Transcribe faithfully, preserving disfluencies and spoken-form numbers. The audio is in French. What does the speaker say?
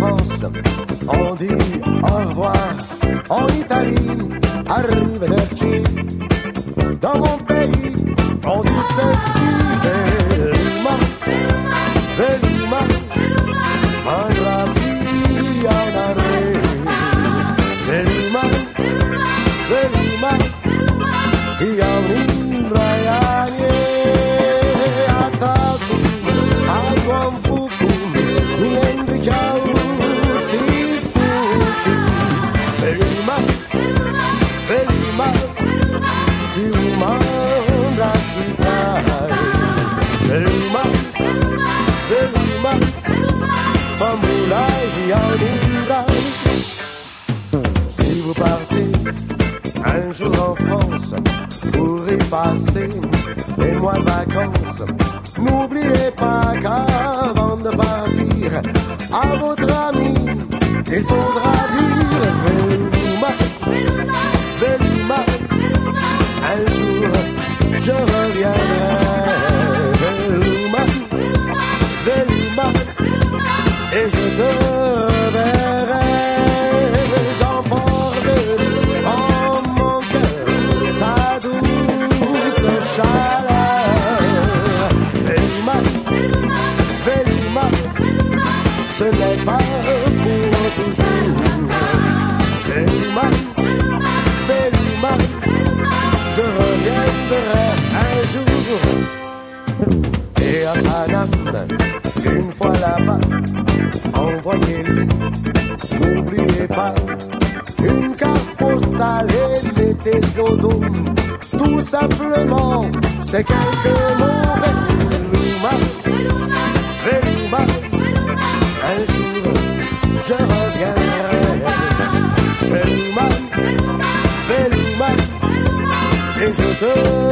France, on dit au revoir. En Italie, arrivederci. Dans mon pays, on dit ceci. Veluma, veluma, mangia via nare. Veluma, veluma, via un'imbraiarie. Ataku, atuam fukum, niente chiauzi fuki. Veluma, veluma, si umandra chissai. Veluma, veluma, famulai via un'imbraiarie. Si vous partez un jour en France pour y passer des mois de vacances, n'oubliez pas qu'avant de partir, à votre ami, il faudra dire Veluma, Veluma, un jour je reviendrai. Veluma, Veluma, et je te verrai. J'emporte en mon cœur ta douce chaleur. Veluma, Veluma, ce n'est pas pour toujours. Veluma, Veluma, je reviendrai un jour. Et à Paname, une fois là-bas, envoyez-lui, n'oubliez pas, une carte postale et mettez au dos. Tout simplement, c'est quelques mots. Veluma, Veluma, un jour je reviendrai. Veluma, Veluma, et je te